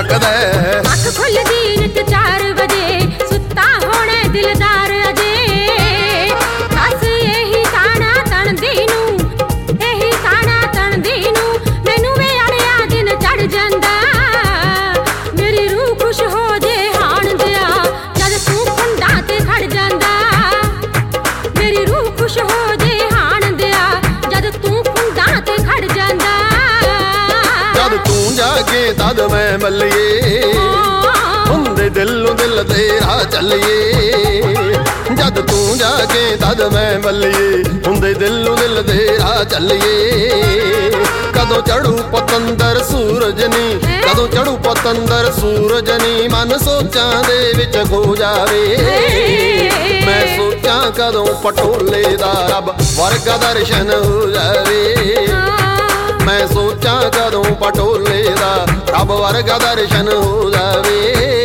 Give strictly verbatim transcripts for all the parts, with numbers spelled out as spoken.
तकदा अख खुलदी नित चार बजे सुता होणे दिलदार अजे दस यही ताना तणदी नूं यही ताना तणदी नूं मैनू वे अड़िया दिन चढ़ जांदा मेरी रूह खुश हो जे हाण दिया जद तू खुंडां ते खड़ जांदा मेरी रूह खुश हो जे हाण दिया जद तू खुंडां ते खड़ जांदा जद तू जागे तद मैं मल्लिए हुंदे दिलों दिल तेरा चलिए जद तू जागे तद मैं मल्लिए हुंदे दिलों दिल तेरा चलिए कदों चढ़ू पतंदर सूरज नी कदों चढ़ू पतंदर सूरज नी मन सोचां दे विच खो जावे मैं सोचां कदों पटोले दा रब वर्गा दर्शन हो जावे मैं सोचां कदों पटोले दा रब वर्गा दर्शन हो जावे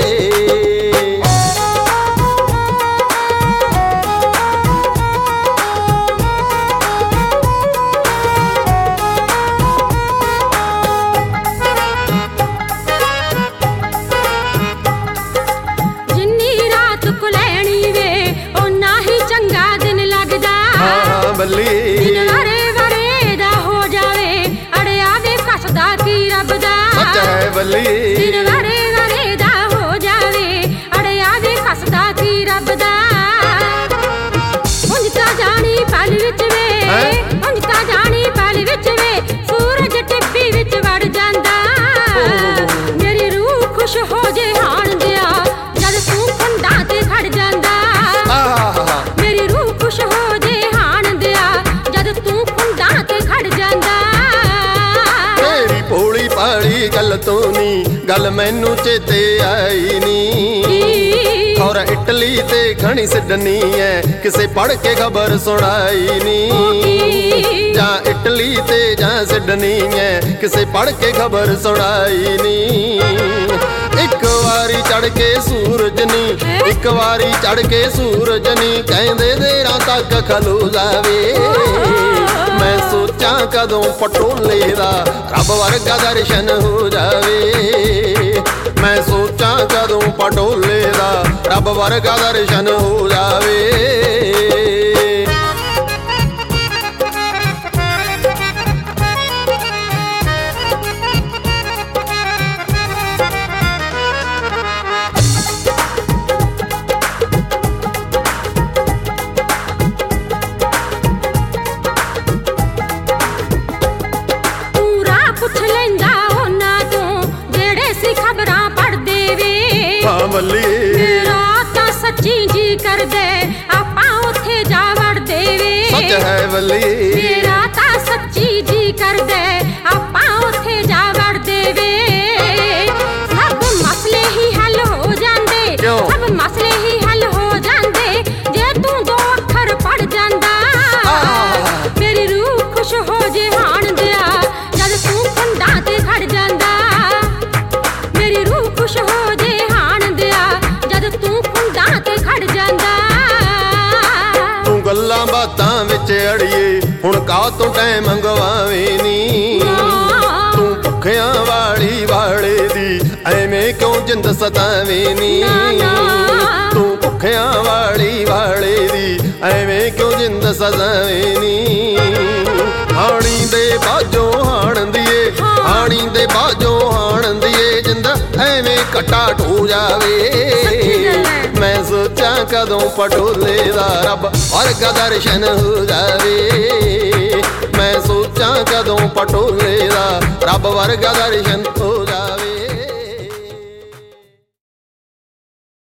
जिन्नी रात को लैनी वे ओना ही चंगा दिन लगदा हाँ बल्ली दिन वारे वारे दा हो जावे अड़िया वे कसदा की रब दा सच है बल्ली दिन वारे वारे दा हो जावे अड़िया वे कसदा की रब दा उंज ता जानी पल विच वे उंज ता जानी पल विच वे सूरज टिब्बी विच वड़ जांदा मेरी रूह खुश हो जे हाण दिया जद तू खुंडां ते खड़ जांदा मेरी रूह खुश हो जे हाण दिया जद तू खुंडां ते खड़ जांदा तेरी भोली भाली गल तो नी गल मैनू चेते आई नी और इटली ते घणी सिडनी है किसे पढ़ के खबर सुनाई नी जा इटली ते जा सिडनी है किसे पढ़ के खबर सुनाई नी एक वारी चढ़ के सूरज नी एक वारी चढ़ के सूरज नी कहंदे देरां तक खलो जावे मैं सोचां कदों पटोले दा रब वर्गा दर्शन हो जावे मैं सोचां कदों पटोले दा रब वर्गा दर्शन हो जावे पुछ लैंदा होना तू जेड़े सी खबरां पढ़दे वे हाँ मल्ली मेरा तां सच्ची जी कर दे आपां उत्थे जा वड़दे वे सच है मल्ली मेरा तां सच्ची जी कर दे आपां उत्थे जा वड़दे वे सब मसले ही हल हो जांदे सब मसले ही हल हो जांदे जे तू दो अखर पढ़ जांदा मेरी रूह खुश हो जे हाण दिया जद तू खुंडां ते खड़ जांदा मेरी रूह खुश हो जे हाण दिया जद तू खुंडां ते खड़ जांदा तू गल्लां बातां विच अड़िए हुण का तो टाइम गवावे नी तू भुखियां वाली वाले दी ऐवें क्यों जिंद सतावे नी तू भुखियां वाली वाले दी ऐवें क्यों जिंद सतावे नी हाणी दे बाजो हाण दिए हाणी दे बाजो हाण दिए जिंद ऐवें कटा ढो जावे मैं सोचां कदों पटोले दा रब वर्गा दर्शन हो जावे मैं सोचां कदों पटोले दा रब वर्गा दर्शन हो